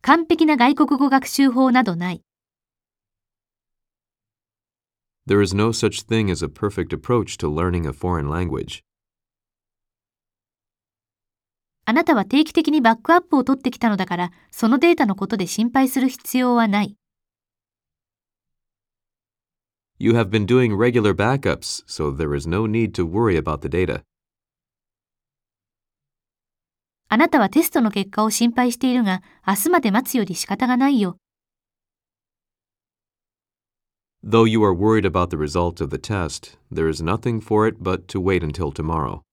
完璧な外国語学習法などない。 There is no such thing as a perfect approach to learning a foreign language. あなたは定期的にバックアップを取ってきたのだから、そのデータのことで心配する必要はない。 You have been doing regular backups, so there is no need to worry about the data. あなたはテストの結果を心配しているが、明日まで待つより仕方がないよ。 Though you are worried about the result of the test, there is nothing for it but to wait until tomorrow.